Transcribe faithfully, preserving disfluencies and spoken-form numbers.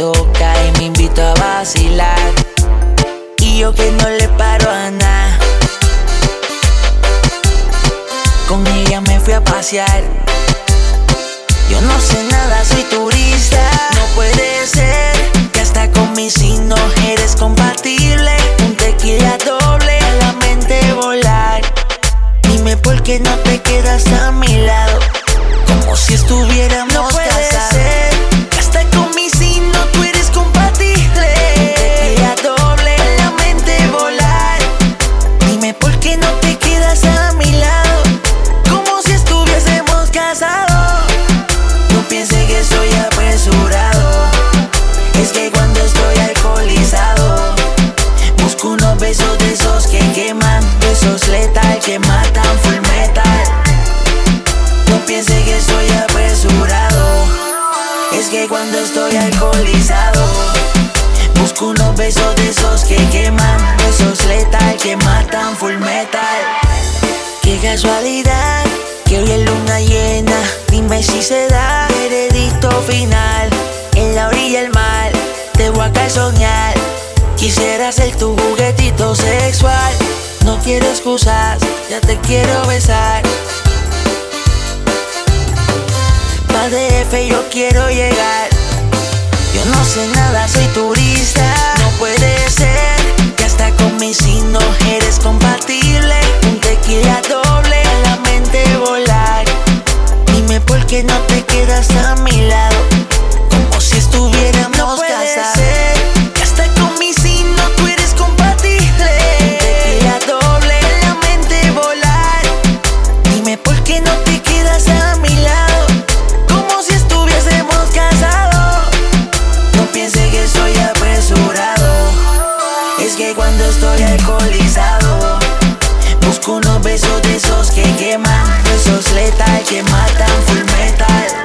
toca y me invito a vacilar. Y yo que no le paro a nada, con ella me fui a pasear. Yo no sé nada, soy turista. No puede ser que hasta con mi signo eres compatible. Un tequila doble a la mente volar. Dime por qué no te quedas a mi lado, como si estuviéramos casados. No puede ser que hasta con mi signo tú eres compatible. Un tequila doble a la mente volar. Dime por qué no te quedas a mi lado, como si estuviésemos casados. No pienses que soy apresurado, es que cuando estoy alcoholizado busco unos besos de esos que queman, besos letal que matan, full metal. No pienses que soy apresurado, es que cuando estoy alcoholizado busco unos besos de esos que queman, besos letal que matan, full metal. Qué casualidad que hoy es luna llena, dime si se da veredicto final. En la orilla del mar te voy a calzonear. Quisiera ser tu juguetito sexual. No quiero excusas, ya te quiero besar. Pa' D F yo quiero llegar. Yo no sé nada, soy turista. No puede ser que hasta con mi signo eres compatible. Un tequila doble a la mente volar. Dime por qué no te quedas a mi lado, como si estuviéramos casados. No puede ser que hasta con mi signo tú eres compatible. Un tequila doble a la mente volar. Dime por qué no te quedas a mi lado, como si estuviésemos casados. No pienses que soy apresurado, es que cuando estoy alcoholizado busco unos besos de esos que queman, besos letal que matan, full metal.